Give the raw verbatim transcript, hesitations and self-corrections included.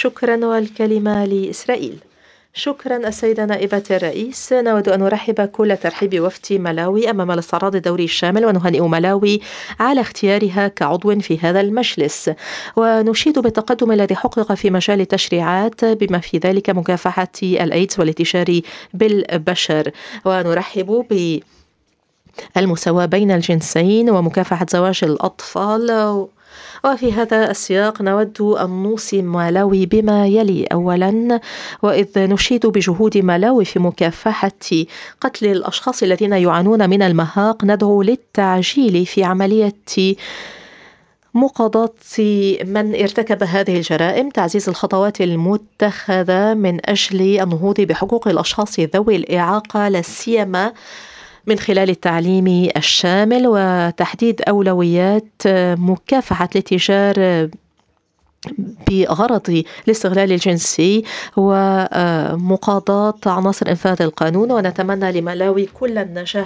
شكرا والكلمة لإسرائيل. شكرا السيدة نائبة الرئيس. نود أن نرحب كل ترحيب وفد ملاوي أمام الاستعراض الدوري الشامل ونهنئ ملاوي على اختيارها كعضو في هذا المجلس، ونشيد بالتقدم الذي حقق في مجال التشريعات بما في ذلك مكافحة الإيدز والانتشار بالبشر، ونرحب بالمساواة بين الجنسين ومكافحة زواج الأطفال. وفي هذا السياق نود أن نوصي مالاوي بما يلي: أولا، وإذ نشيد بجهود مالاوي في مكافحة قتل الأشخاص الذين يعانون من المهاق، ندعو للتعجيل في عملية مقاضاة من ارتكب هذه الجرائم، تعزيز الخطوات المتخذة من أجل النهوض بحقوق الأشخاص ذوي الإعاقة، لا سيما من خلال التعليم الشامل، وتحديد أولويات مكافحة الاتجار بغرض الاستغلال الجنسي ومقاضاة عناصر إنفاذ القانون. ونتمنى لملاوي كل النجاح